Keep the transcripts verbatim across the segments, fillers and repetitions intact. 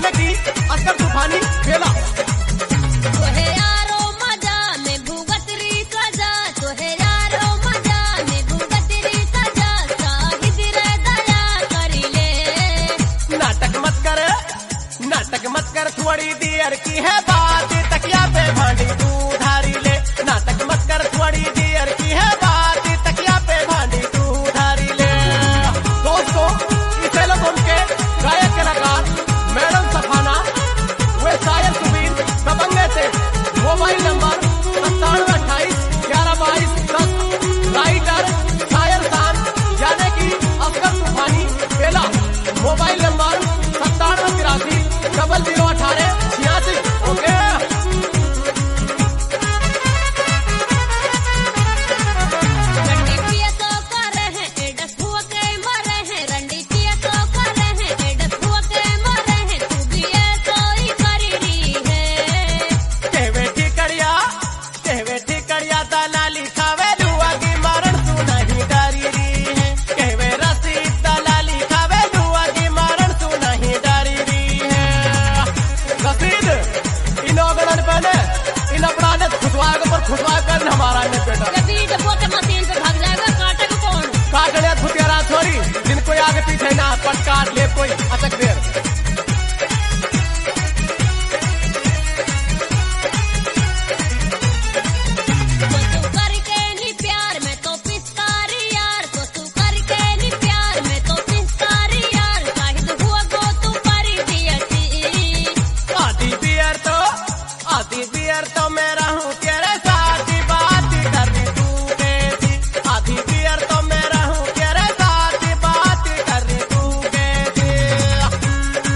जाने की असगर तूफानी खेला। तोहे यारो मजा में भुगतरी सजा, तोहे यारो मजा में भुगतरी सजा, साहिद रे दया करी ले। नाटक मत कर, नाटक मत कर, थोड़ी देर की है बात, तकिया पे भांडी तू धारी ले। नाटक मत कर, थोड़ी देर की है बात, तकिया पे भांडी तू धारी ले। दोस्तों, इस एल्बम के गायक कलाकार मैडम सफाना, वे शायर सुबीर दबंगे से। मोबाइल नंबर सत्तानवे अट्ठाईस ग्यारह बाईस दस। राइटर शायर खान यानी कि असगर तूफानी बेला। मोबाइल नंबर सत्तानवे तिरासी डबल जीरो अठारह छियासी। ओके, रंडी पिया तो करे हैं एडस हुआ के मरे हैं, रंडी पिया तो करे हैं एडस हुआ के मरे हैं, तू भी ऐसा ही करी रही है। कहवे ठिकरिया, कहवे ठिकरिया तना लिखावे लुआ की मरण तू नहीं डरी रही है। कहवे रसीद तना लिखावे लुआ की मरण तू नहीं डरी रही है। रसीद इन अगड़न पहले इन अपराध खुशवाग पर खुशवाग कर हमारा ने बेटा। कभी जब वो के मशीन पे भाग जाएगा काटे को कौन? काटने खुतियारा छोरी, जिनको आगे पीछे ना पट काट ले कोई अटक देर। तो तू करके नी प्यार में तो पिचकारी यार, तो तू करके नी प्यार में तो पिचकारी यार, शाहिद हुआ गो तू परी दियती। आधी बियर तो, आधी बियर तो मैं रहूं तेरे साथ ही बात कर रही तू कैसी। आधी बियर तो मैं रहूं तेरे साथ ही बात कर रही तू कैसी।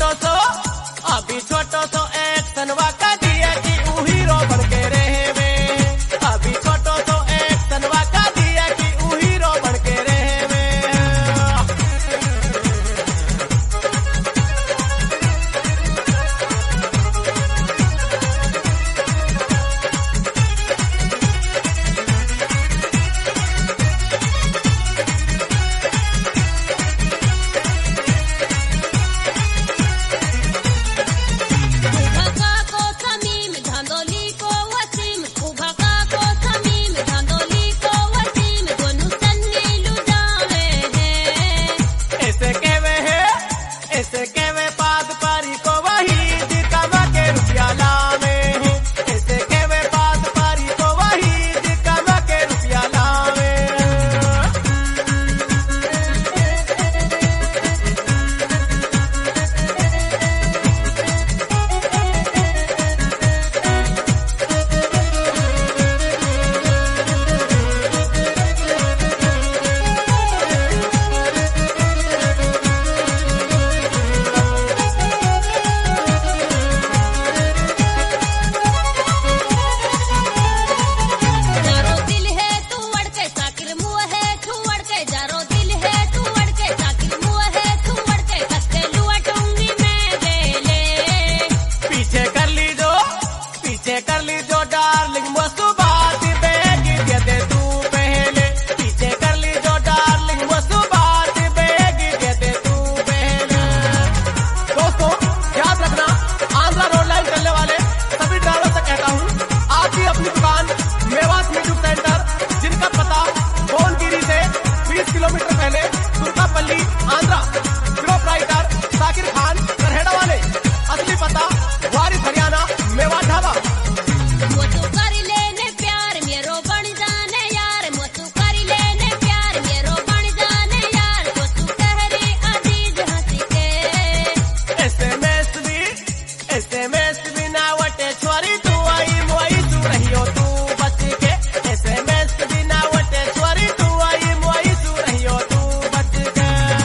छोटो सो अभी छोटो सो एक सनवा का दिया कि ऊ हीरो बन के रहे वे। अभी छोटो सो एक सनवा का दिया कि ऊ हीरो बन के रहे वे। उभका को समीम धांधोली को वसीम, उभका को समीम धांधोली को वसीम, दोनों सन्नी लुटावे हैं। ऐसे कहवे है ऐसे कहवे पाद पारी को वही दिखावा के रुपया लावे हैं। ऐसे कहवे पाद पारी को वही दिखावा के रुपया लावे। जारो दिल है तू अड़के साकिर मुँह है तू अड़के, जारो दिल है तू अड़के साकिर मुँह है तू अड़के, कत्ते लुआटूंगी मैं गेले। पीछे कर ली जो पीछे कर ली जो डार्लिंग मस्तु बात बेगी दे दे तू पहले। पीछे कर ली जो डार्लिंग मस्तु बात बेगी दे दे तू पहले। दोस्तों याद रखना, आंध्रा रोड लाइन चलने वाले सभी ड्राइवर से कहता हूँ, आप भी अपनी दुकान मेवात म्यूजिक सेंटर, जिनका पता भुवनगिरी से बीस किलोमीटर पहले तुर्कापल्ली आंध्रा, प्रोपराइटर साकिर खान करहेड़ा वाले, असली पता वारिस हरियाणा मेवात ढाबा। वो तू कर लेने प्यार मेरो बन जाने यार, वो तू कर लेने प्यार मेरो बन जाने यार, वो तू कहरी अजीज हंसी के। एसएमएस भी एसएमएस भी ना वटे छोरी तू आई मोई तू रहियो तू बच के। एसएमएस भी ना वटे छोरी तू आई मोई तू रहियो तू बच के।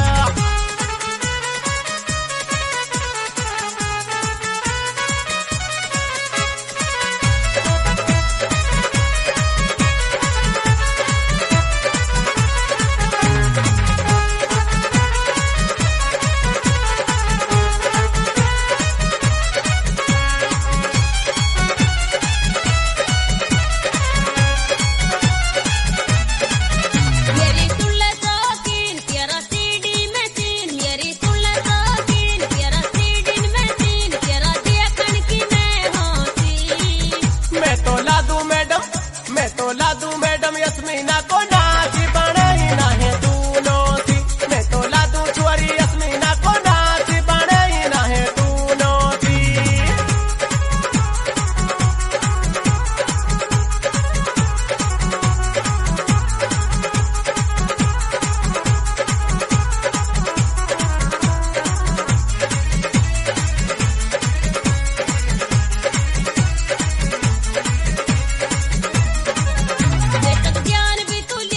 मेरी तुल्ला शौकीन तेरा सीडी में सीन, मेरी तुल्ला शौकीन तेरा सीडी में सीन, तेरा देखन की मैं होती। मैं तो लादू मैडम मैं तो लादू मैडम यस्मीना को नाची बनाई ना है दूनों सी। मैं तो लादू छोरी यस्मीना को नाची बनाई ना है दूनों सी। बेटक ज्ञान भी तू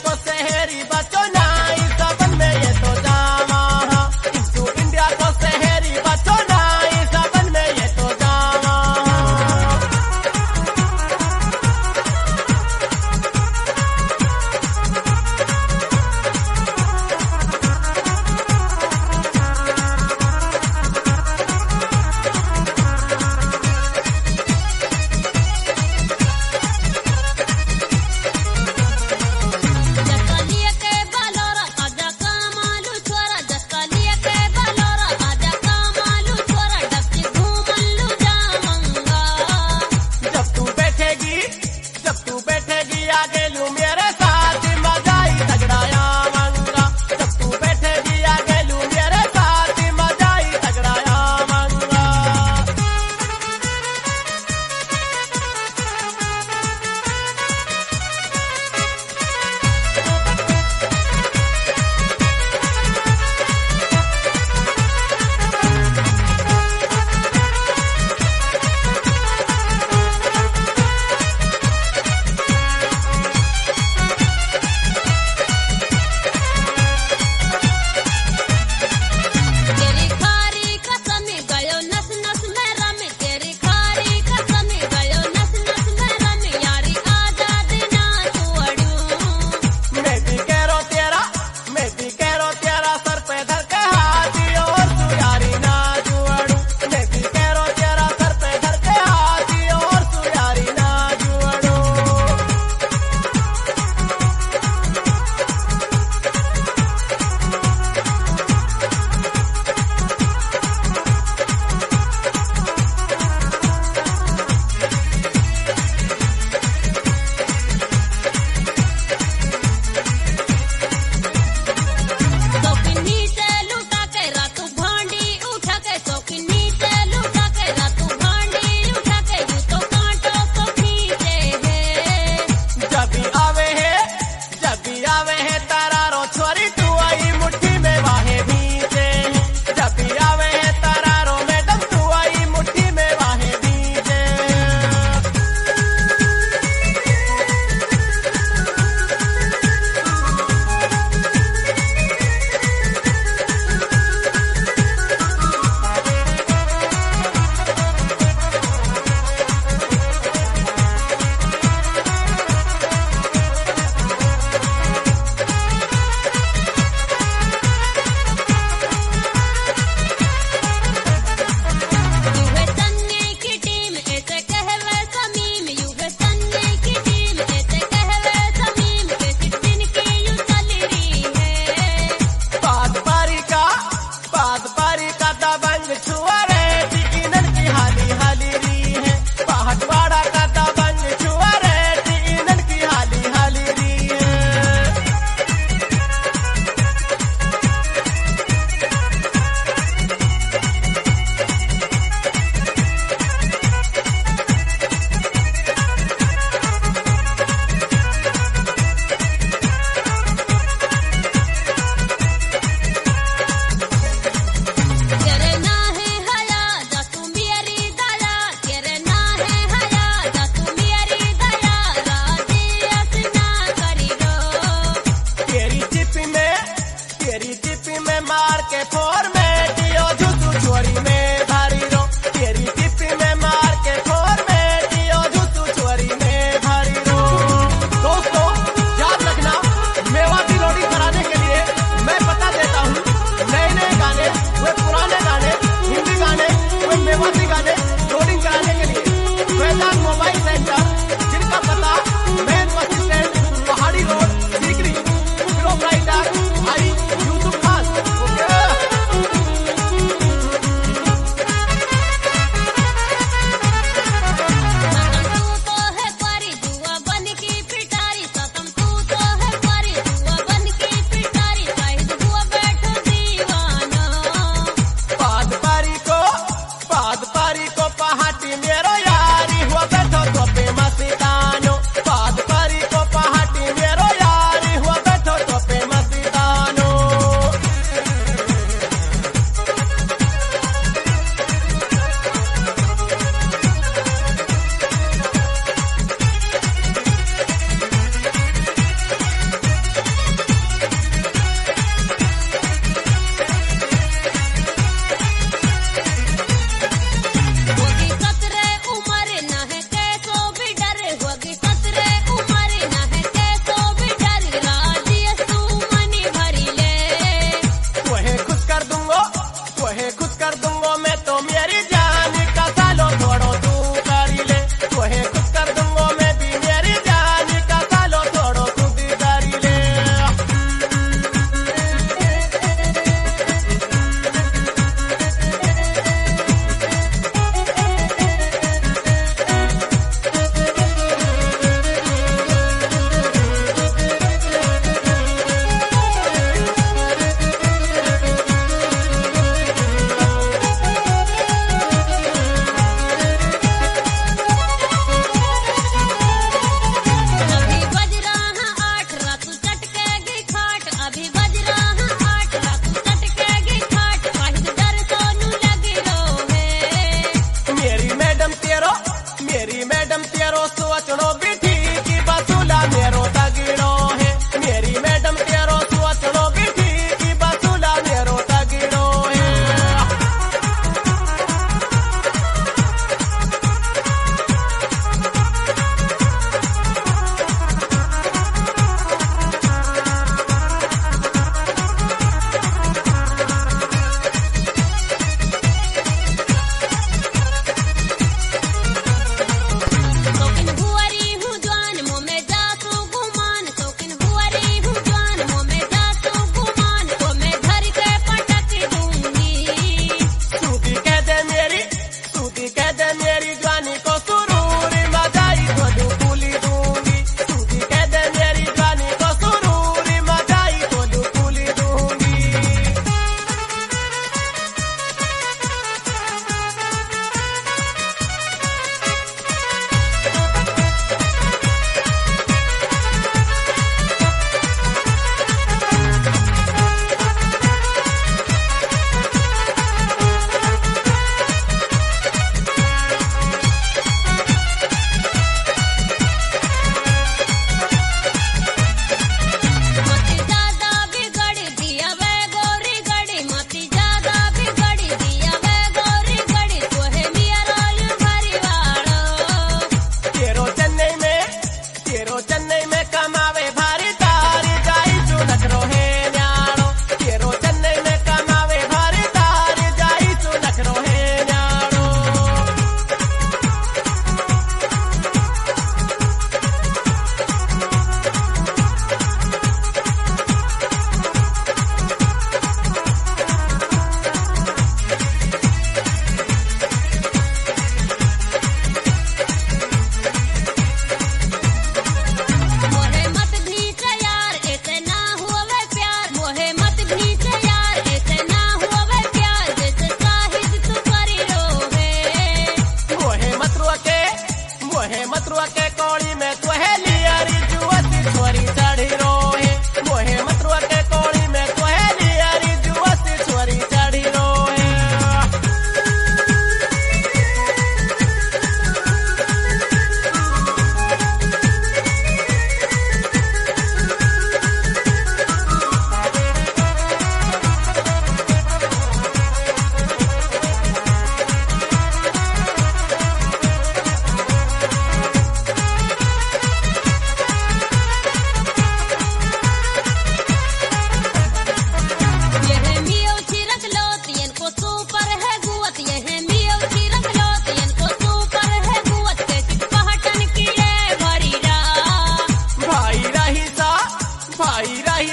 को शहरी बचो ना इस सबन में ये तो जावा इंटू इंडिया को शहरी बचो ना इस सबन में ये तो जावा जसका लिए के बलोरा आजा कामालू छोरा जसका लिए के बलोरा आजा कामालू छोरा डबची घूमलू जामंगा जब तू बैठेगी जब तू बैठेगी आगे लू मेरे साथ मजाई तगड़ाया मंगा जब तू बैठेगी आगे लू मेरे साथ मजाई तगड़ाया मंगा तेरी खारी कसमी गयो नस नस में रमी तेरी खारी कसमी गयो नस नस में रमी यारी आजाद ना छोड़ू मैं भी कह रो तेरा मैं भी कह रो तेरा सर पे धर के हाथी और तू यारी ना जुअड़ू मैं भी कह रो तेरा सर पे धर के हाथी और तू यारी ना जुअड़ू सोकिनी से लुटा के रातू भांडी उठा के सोकिनी से लुटा के रातू भांडी उठा के यू तो कांटों को खींचे है जब भी आवे है जब भी आवे है तारा रो छोरी तू आई मुट्ठी में वाहे बीते जब भी आवे है तारा रो मैडम तू आई मुट्ठी में वाहे बीते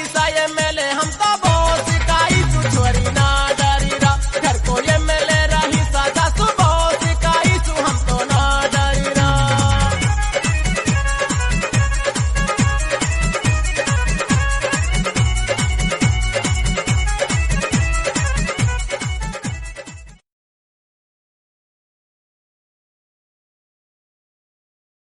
ईसा एम एल ए हम तो